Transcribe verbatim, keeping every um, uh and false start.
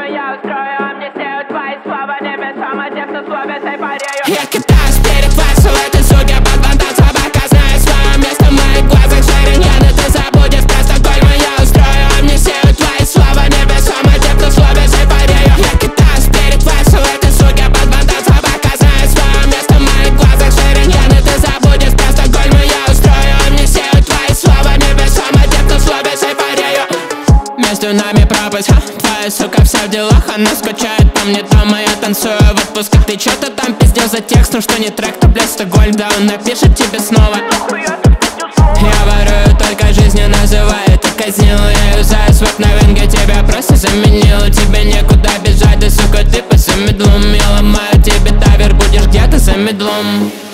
я устрою, а мне сеют твои слова небесам, а те, кто словят, и парею. Я кидаюсь перед классом, этой суки под бандом собака, знаю свое место в моих глазах. Шариньяны, ты забудешь про Стокгольм, я устрою, а мне сеют твои слова небесам, а те, кто словят, и парею. Я кидаюсь перед классом, этой суки под бандом собака, знаю свое место в моих глазах. Шариньяны, ты забудешь про Стокгольм, я устрою, а мне сеют твои слова небесам, а те, кто словят, и парею. Между нами пропасть, ха, твоя сука вся в делах. Она скучает по мне дома, я танцую в отпусках. Ты чё-то там пиздел за текстом, что не трек, то блядь Стокгольм. Да он напишет тебе снова. Я ворую только жизнью, называю, ты казнил. Я юзаю свап на венге, тебя просто заменил. Тебе некуда бежать, да сука ты по самедлум. Я ломаю тебе тавер, будешь где-то за медлом.